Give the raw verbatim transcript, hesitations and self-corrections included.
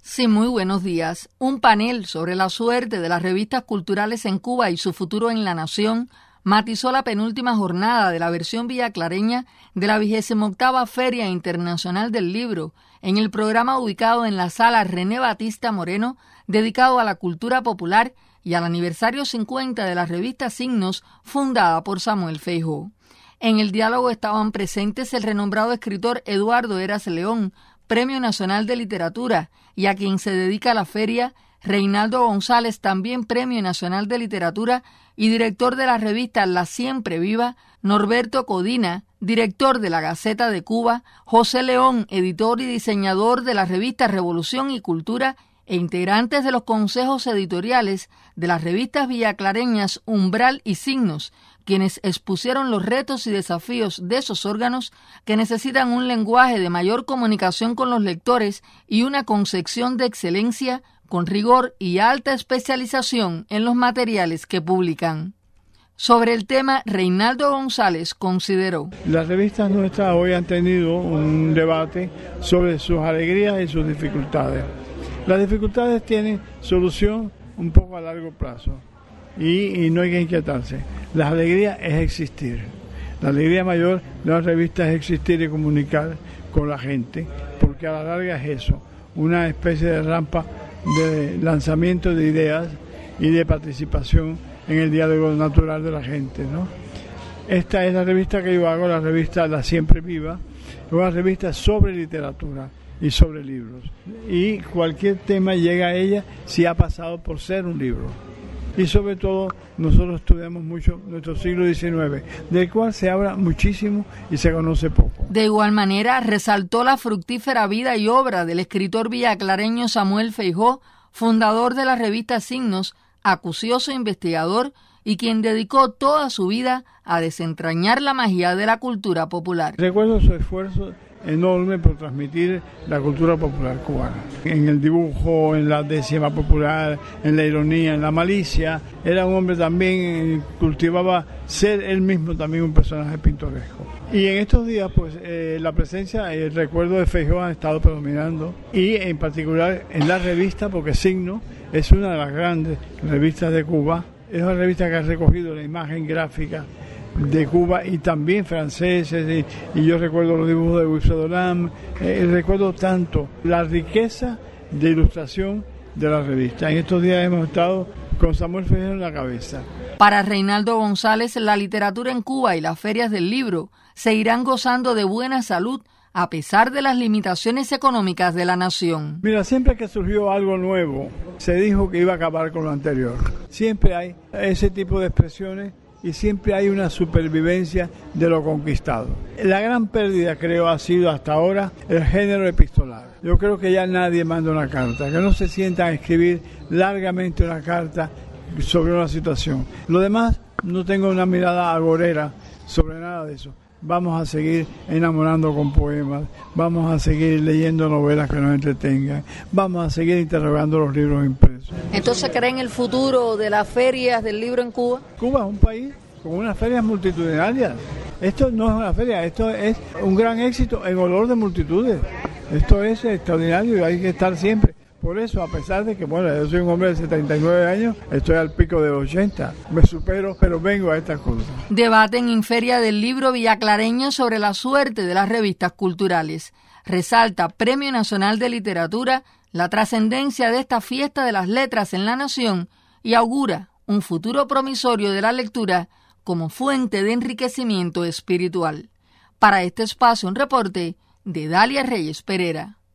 Sí, muy buenos días. Un panel sobre la suerte de las revistas culturales en Cuba y su futuro en la nación matizó la penúltima jornada de la versión villaclareña de la vigésima octava Feria Internacional del Libro, en el programa ubicado en la sala René Batista Moreno, dedicado a la cultura popular y al aniversario cincuenta de la revista Signos, fundada por Samuel Feijó. En el diálogo estaban presentes el renombrado escritor Eduardo Eras León, Premio Nacional de Literatura, y a quien se dedica la feria, Reinaldo González, también Premio Nacional de Literatura y director de la revista La Siempre Viva, Norberto Codina, director de la Gaceta de Cuba, José León, editor y diseñador de la revista Revolución y Cultura, e integrantes de los consejos editoriales de las revistas villaclareñas Umbral y Signos, quienes expusieron los retos y desafíos de esos órganos que necesitan un lenguaje de mayor comunicación con los lectores y una concepción de excelencia con rigor y alta especialización en los materiales que publican. Sobre el tema, Reinaldo González consideró: Las revistas nuestras hoy han tenido un debate sobre sus alegrías y sus dificultades. Las dificultades tienen solución un poco a largo plazo y, y no hay que inquietarse. La alegría es existir. La alegría mayor de una revista es existir y comunicar con la gente, porque a la larga es eso, una especie de rampa de lanzamiento de ideas y de participación en el diálogo natural de la gente, ¿no? Esta es la revista que yo hago, la revista La Siempre Viva, una revista sobre literatura y sobre libros. Y cualquier tema llega a ella si ha pasado por ser un libro. Y sobre todo, nosotros estudiamos mucho nuestro siglo diecinueve, del cual se habla muchísimo y se conoce poco. De igual manera, resaltó la fructífera vida y obra del escritor villaclareño Samuel Feijó, fundador de la revista Signos, acucioso investigador y quien dedicó toda su vida a desentrañar la magia de la cultura popular. Recuerdo su esfuerzo enorme por transmitir la cultura popular cubana. En el dibujo, en la décima popular, en la ironía, en la malicia. Era un hombre también, cultivaba ser él mismo también un personaje pintoresco. Y en estos días, pues, eh, la presencia y el recuerdo de Feijó han estado predominando, y en particular en la revista, porque Signo es una de las grandes revistas de Cuba. Es una revista que ha recogido la imagen gráfica de Cuba y también franceses, y, y yo recuerdo los dibujos de Wilfredo Lam, eh, recuerdo tanto la riqueza de ilustración de la revista. En estos días hemos estado con Samuel Feijó en la cabeza. Para Reinaldo González, la literatura en Cuba y las ferias del libro seguirán gozando de buena salud a pesar de las limitaciones económicas de la nación. Mira, siempre que surgió algo nuevo, se dijo que iba a acabar con lo anterior. Siempre hay ese tipo de expresiones y siempre hay una supervivencia de lo conquistado. La gran pérdida, creo, ha sido hasta ahora el género epistolar. Yo creo que ya nadie manda una carta, que no se sientan a escribir largamente una carta sobre una situación. Lo demás, no tengo una mirada agorera sobre nada de eso. Vamos a seguir enamorando con poemas, vamos a seguir leyendo novelas que nos entretengan, vamos a seguir interrogando los libros impresos. ¿Entonces cree en el futuro de las ferias del libro en Cuba? Cuba es un país con unas ferias multitudinarias. Esto no es una feria, esto es un gran éxito en olor de multitudes. Esto es extraordinario y hay que estar siempre. Por eso, a pesar de que, bueno, yo soy un hombre de setenta y nueve años, estoy al pico de ochenta, me supero, pero vengo a estas cosas. Debaten en Feria del Libro villaclareño sobre la suerte de las revistas culturales. Resalta Premio Nacional de Literatura la trascendencia de esta fiesta de las letras en la nación y augura un futuro promisorio de la lectura como fuente de enriquecimiento espiritual. Para este espacio, un reporte de Dalia Reyes Pereira.